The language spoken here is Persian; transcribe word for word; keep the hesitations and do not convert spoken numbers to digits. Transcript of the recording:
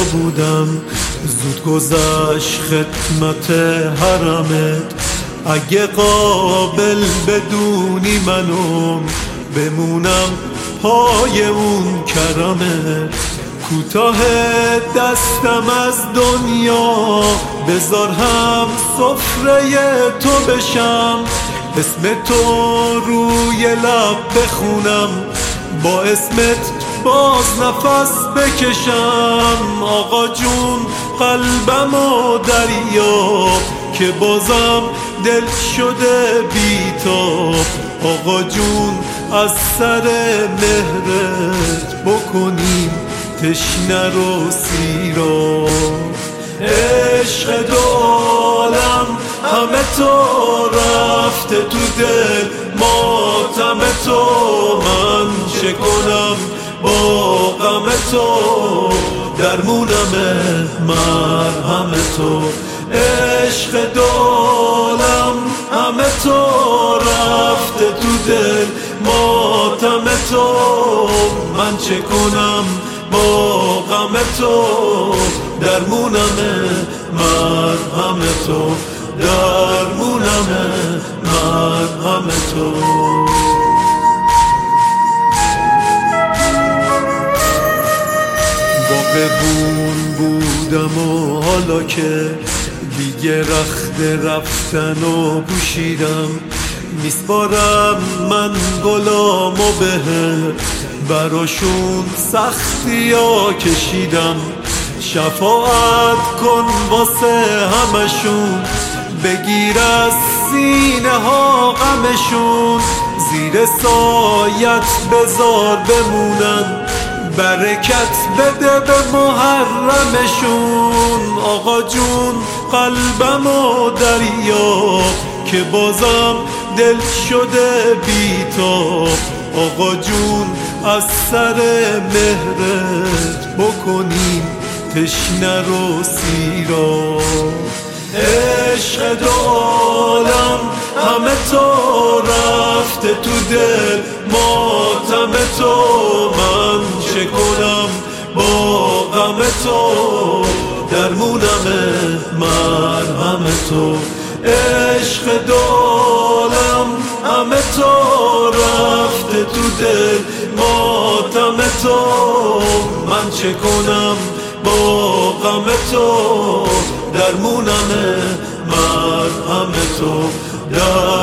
بودم، زود گذشت خدمت حرمت. اگه قابل بدونی منو بمونم پای اون کرمت. کوتاه دستم از دنیا بذار هم سفره تو بشم، اسم تو روی لب بخونم، با اسمت باز نفس بکشم. آقا جون قلبمو دریا که بازم دل شده بی‌تاب. آقا جون از سر مهرت بکنیم تشنه رو سیراب. عشق دو عالم همه تو رفته تو دل، ماتم تو من چه کنم با غم تو، درمونم مرهم تو. عشق دو عالم همه تو رفته تو دل، ماتم تو من چه کنم با غم تو، درمونم مرهم تو، درمونم مرهم تو. باغبون بودم و حالا که دیگه رخت رفتن و پوشیدم، میسپارم من گلامو بهت، براشون سختی ها کشیدم. شفاعت کن واسه همشون، بگیر از سینه ها غمشون، زیر سایت بذار بمونن، برکت بده به محرمشون. آقا جون قلبمو دریا که بازم دل شده بی‌تاب. آقا جون از سر مهرت بکنیم تشنه رو سیراب. عشق دو عالم همه تو رفته تو دل، ماتم تو من چه کنم با غم تو، درمونم مرهم تو. عشق دو عالم همه تو رفته تو دل، ماتم تو من چه کنم با غم تو، درمونم مرهم تو.